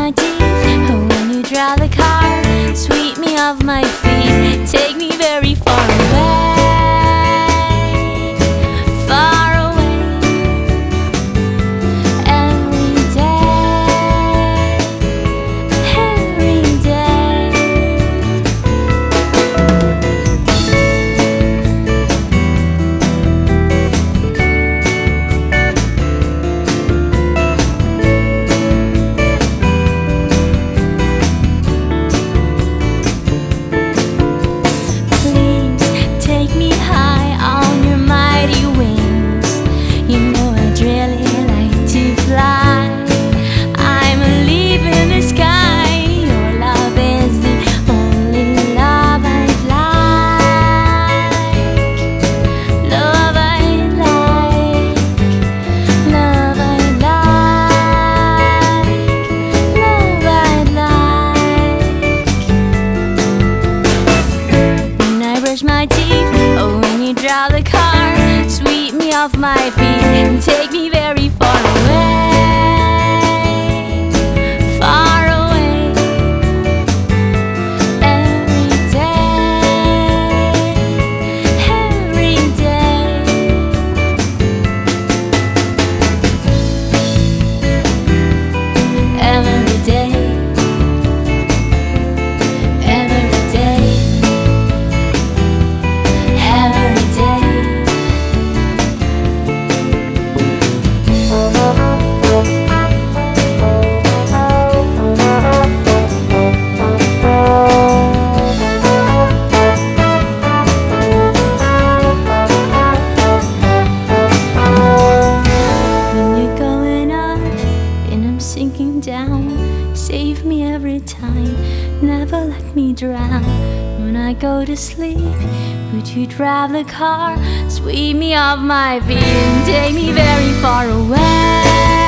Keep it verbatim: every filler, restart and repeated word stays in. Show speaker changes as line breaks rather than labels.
my teeth when you drive the car, sweep me off my feet, take me very far away, far away, every day, every day. My teeth, oh, when you drive the car, sweep me off my feet and take me very far away, far away, every day, every day. Every day, every day. Sinking down, save me every time, never let me drown. When I go to sleep, would you drive the car, sweep me off my feet and take me very far away?